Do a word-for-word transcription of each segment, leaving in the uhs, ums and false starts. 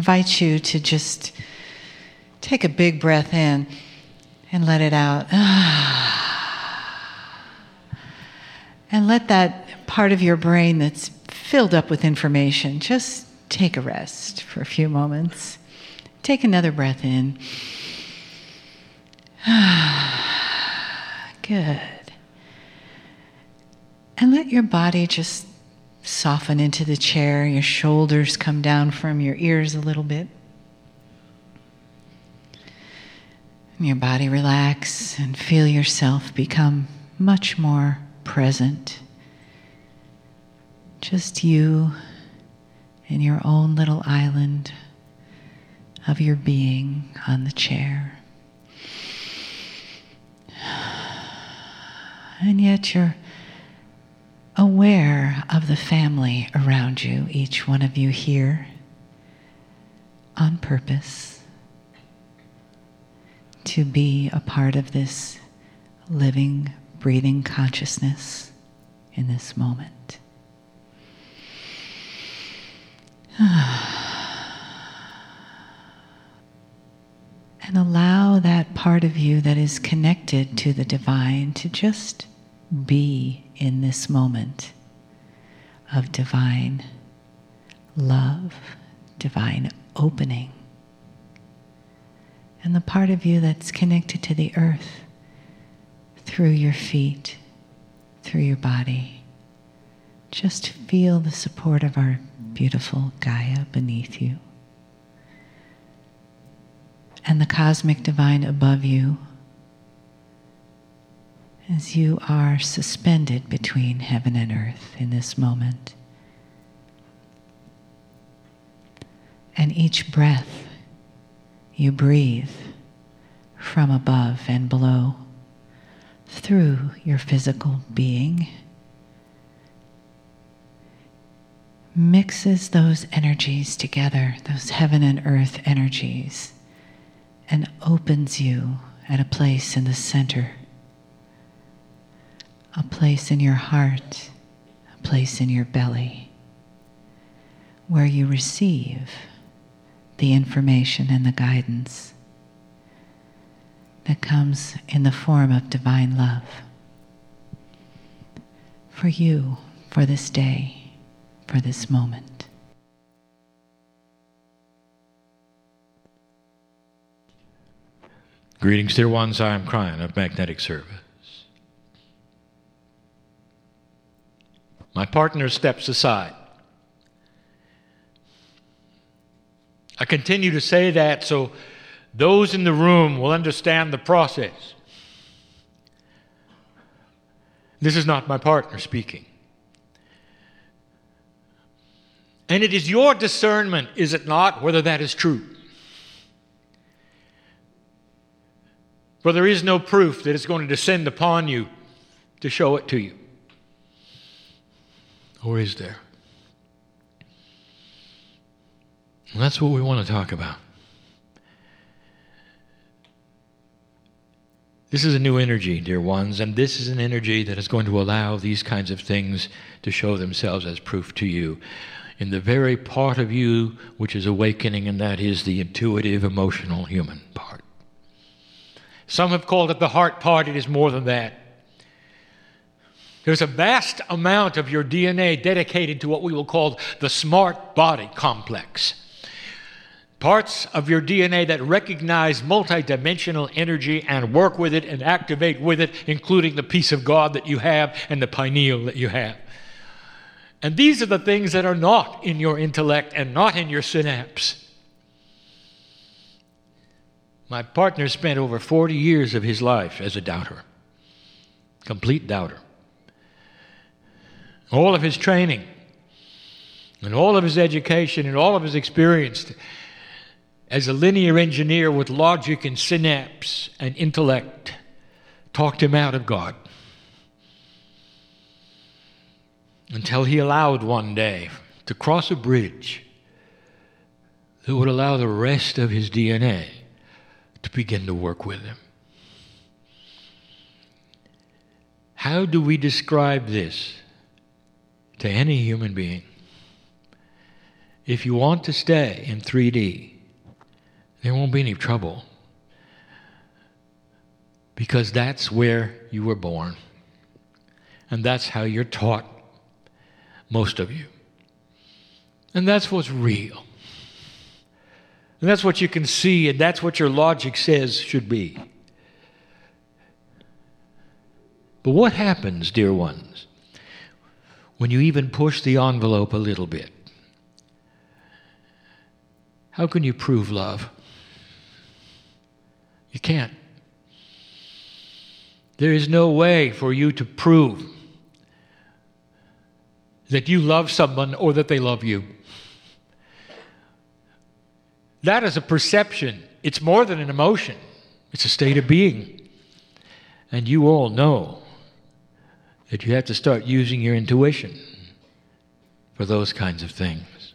invite you to just take a big breath in and let it out. And let that part of your brain that's filled up with information just take a rest for a few moments. Take another breath in. Good. And let your body just soften into the chair. Your shoulders come down from your ears a little bit. And your body relax and feel yourself become much more present. Just you in your own little island of your being on the chair. And yet you're aware of the family around you, each one of you here, on purpose, to be a part of this living, breathing consciousness in this moment. And allow that part of you that is connected to the divine to just be in this moment of divine love, divine opening. And the part of you that's connected to the earth through your feet, through your body. Just feel the support of our beautiful Gaia beneath you. And the cosmic divine above you, as you are suspended between heaven and earth in this moment. And each breath you breathe from above and below through your physical being mixes those energies together, those heaven and earth energies, and opens you at a place in the center, a place in your heart, a place in your belly, where you receive the information and the guidance that comes in the form of divine love for you, for this day, for this moment. Greetings, dear ones. I am Kryon of Magnetic Service. My partner steps aside. I continue to say that so those in the room will understand the process. This is not my partner speaking. And it is your discernment, is it not, whether that is true? For there is no proof that it's going to descend upon you to show it to you. Or is there? And that's what we want to talk about. This is a new energy, dear ones, and this is an energy that is going to allow these kinds of things to show themselves as proof to you in the very part of you which is awakening, and that is the intuitive, emotional, human part. Some have called it the heart part. It is more than that. There's a vast amount of your D N A dedicated to what we will call the smart body complex. Parts of your D N A that recognize multidimensional energy and work with it and activate with it, including the peace of God that you have and the pineal that you have. And these are the things that are not in your intellect and not in your synapse. My partner spent over forty years of his life as a doubter, complete doubter. All of his training and all of his education and all of his experience as a linear engineer with logic and synapse and intellect talked him out of God. Until he allowed one day to cross a bridge that would allow the rest of his D N A to begin to work with him. How do we describe this to any human being? if you want to stay in three D, there won't be any trouble. Because that's where you were born. And that's how you're taught, most of you. And that's what's real. And that's what you can see, and that's what your logic says should be. But what happens, dear ones, when you even push the envelope a little bit? How can you prove love? You can't. There is no way for you to prove that you love someone or that they love you. That is a perception. It's more than an emotion. It's a state of being. And you all know that you have to start using your intuition for those kinds of things.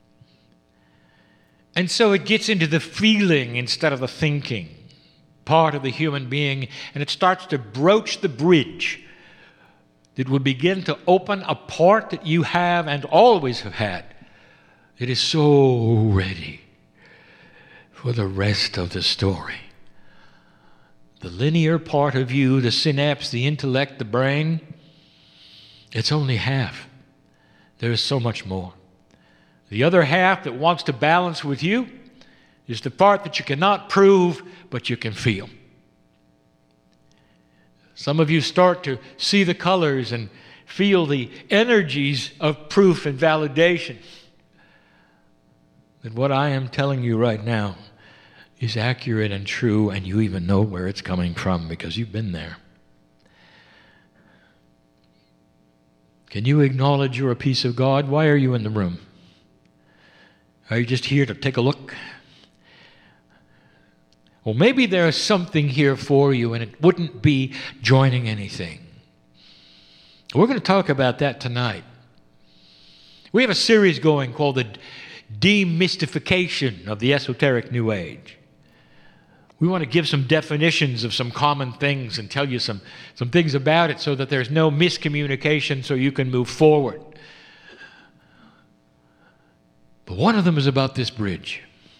And so it gets into the feeling instead of the thinking part of the human being, and it starts to broach the bridge that will begin to open a part that you have and always have had. It is so ready for the rest of the story. The linear part of you, the synapse, the intellect, the brain, it's only half. There is so much more. The other half that wants to balance with you is the part that you cannot prove, but you can feel. Some of you start to see the colors and feel the energies of proof and validation that what I am telling you right now is accurate and true, and you even know where it's coming from because you've been there. Can you acknowledge you're a piece of God? Why are you in the room? Are you just here to take a look? Well, maybe there's something here for you, and it wouldn't be joining anything. We're going to talk about that tonight. We have a series going called the Demystification of the Esoteric New Age. We want to give some definitions of some common things and tell you some, some things about it so that there's no miscommunication so you can move forward. But one of them is about this bridge.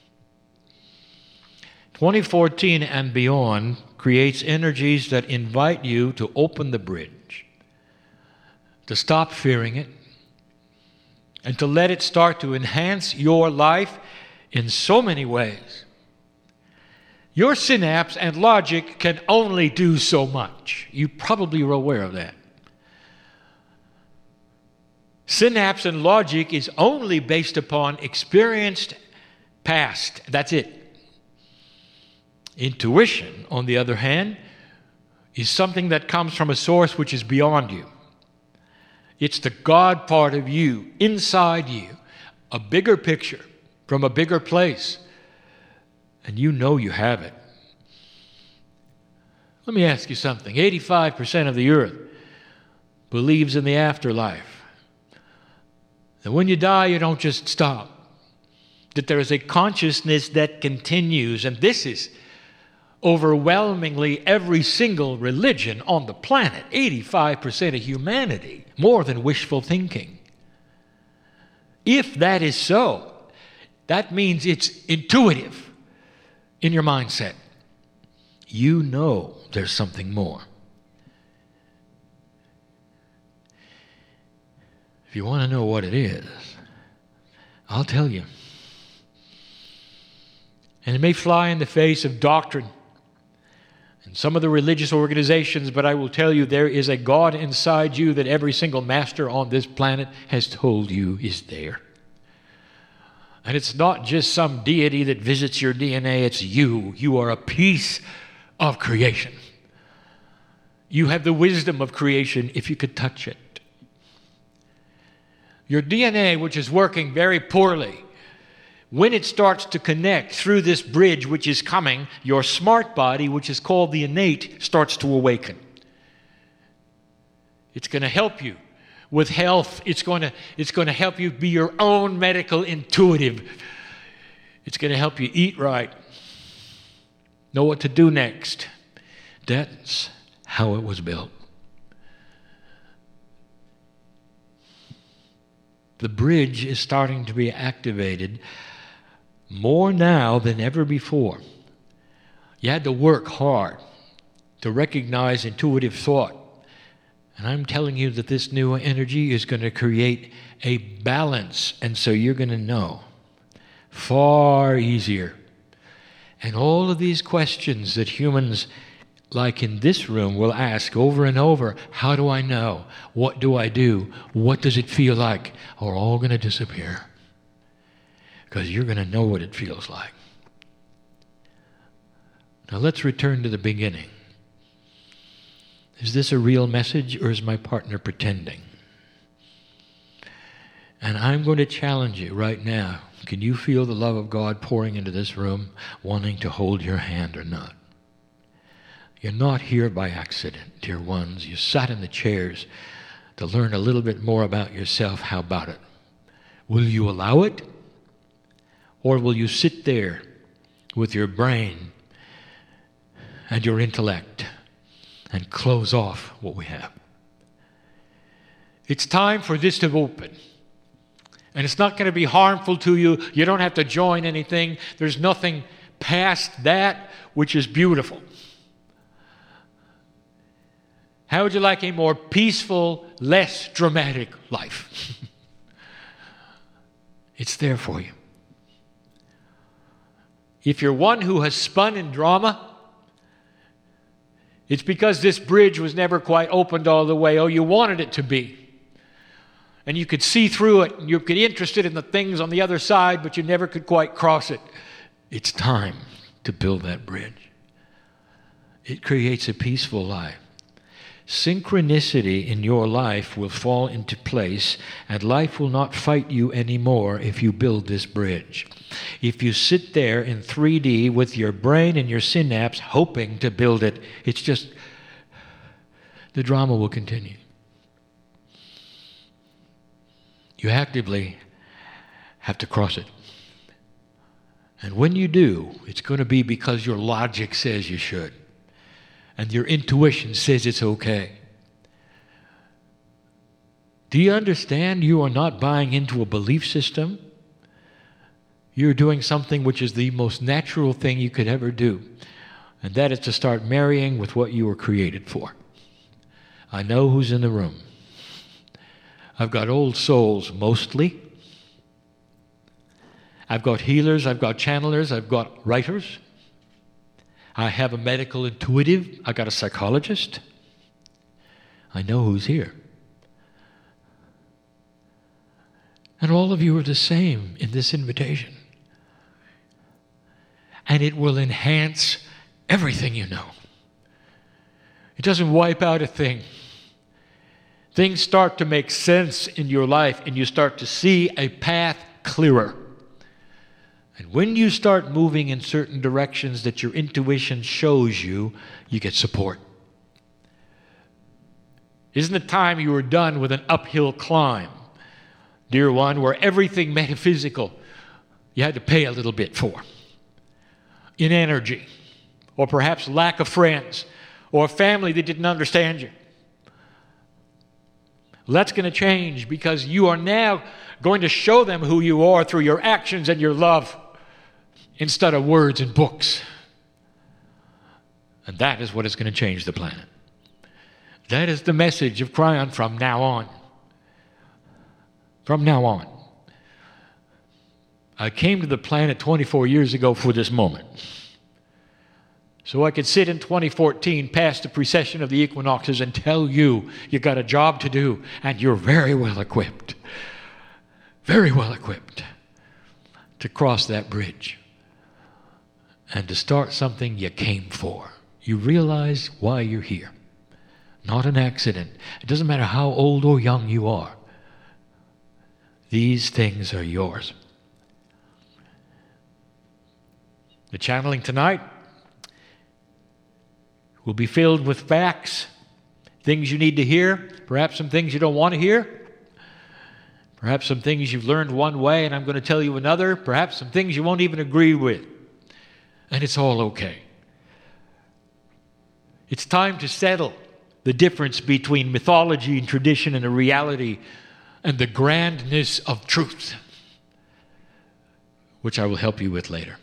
twenty fourteen and beyond creates energies that invite you to open the bridge, to stop fearing it, and to let it start to enhance your life in so many ways. Your synapse and logic can only do so much. You probably are aware of that. Synapse and logic is only based upon experienced past. That's it. Intuition, on the other hand, is something that comes from a source which is beyond you. It's the God part of you, inside you, a bigger picture from a bigger place. And you know you have it. Let me ask you something. eighty-five percent of the earth believes in the afterlife. And when you die, you don't just stop. That there is a consciousness that continues. And this is overwhelmingly every single religion on the planet. eighty-five percent of humanity, more than wishful thinking. If that is so, that means it's intuitive in your mindset. You know there's something more. If you want to know what it is, I'll tell you. And it may fly in the face of doctrine and some of the religious organizations, but I will tell you there is a God inside you that every single master on this planet has told you is there. And it's not just some deity that visits your D N A, it's you. You are a piece of creation. You have the wisdom of creation if you could touch it. Your D N A, which is working very poorly, when it starts to connect through this bridge which is coming, your smart body, which is called the innate, starts to awaken. It's going to help you with health. It's going to, it's going to help you be your own medical intuitive. It's going to help you eat right, know what to do next. That's how it was built. The bridge is starting to be activated more now than ever before. You had to work hard to recognize intuitive thought. And I'm telling you that this new energy is going to create a balance. And so you're going to know far easier. And all of these questions that humans, like in this room, will ask over and over, how do I know? What do I do? What does it feel like? Are all going to disappear. Because you're going to know what it feels like. Now let's return to the beginning. Is this a real message, or is my partner pretending? And I'm going to challenge you right now. Can you feel the love of God pouring into this room, wanting to hold your hand or not? You're not here by accident, dear ones. You sat in the chairs to learn a little bit more about yourself. How about it? Will you allow it? Or will you sit there with your brain and your intellect and close off what we have? It's time for this to open. And it's not going to be harmful to you. You don't have to join anything. There's nothing past that, which is beautiful. How would you like a more peaceful, less dramatic life? It's there for you. If you're one who has spun in drama, it's because this bridge was never quite opened all the way. Oh, you wanted it to be. And you could see through it, and you could get interested in the things on the other side, but you never could quite cross it. It's time to build that bridge. It creates a peaceful life. Synchronicity in your life will fall into place, and life will not fight you anymore if you build this bridge. If you sit there in three D with your brain and your synapse hoping to build it, it's just, the drama will continue. You actively have to cross it. And when you do, it's going to be because your logic says you should. And your intuition says it's okay. Do you understand you are not buying into a belief system? You're doing something which is the most natural thing you could ever do. And that is to start marrying with what you were created for. I know who's in the room. I've got old souls mostly. I've got healers, I've got channelers, I've got writers. I have a medical intuitive, I got a psychologist. I know who's here. And all of you are the same in this invitation. And it will enhance everything you know. It doesn't wipe out a thing. Things start to make sense in your life, and you start to see a path clearer. And when you start moving in certain directions that your intuition shows you, you get support. Isn't it time you were done with an uphill climb, dear one, where everything metaphysical you had to pay a little bit for? In energy, or perhaps lack of friends, or a family that didn't understand you. That's going to change, because you are now going to show them who you are through your actions and your love instead of words and books. And that is what is going to change the planet. That is the message of Kryon from now on. From now on. I came to the planet twenty-four years ago for this moment. So I could sit in twenty fourteen past the precession of the equinoxes and tell you you got a job to do, and you're very well equipped, very well equipped to cross that bridge and to start something you came for. You realize why you're here. Not an accident. It doesn't matter how old or young you are. These things are yours. The channeling tonight will be filled with facts, things you need to hear, perhaps some things you don't want to hear, perhaps some things you've learned one way and I'm going to tell you another, perhaps some things you won't even agree with. And it's all okay. It's time to settle the difference between mythology and tradition and a reality and the grandness of truth, which I will help you with later.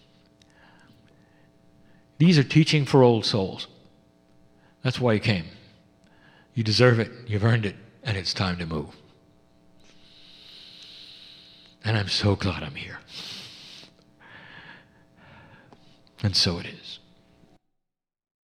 These are teaching for old souls. That's why you came. You deserve it, you've earned it, and it's time to move. And I'm so glad I'm here. And so it is.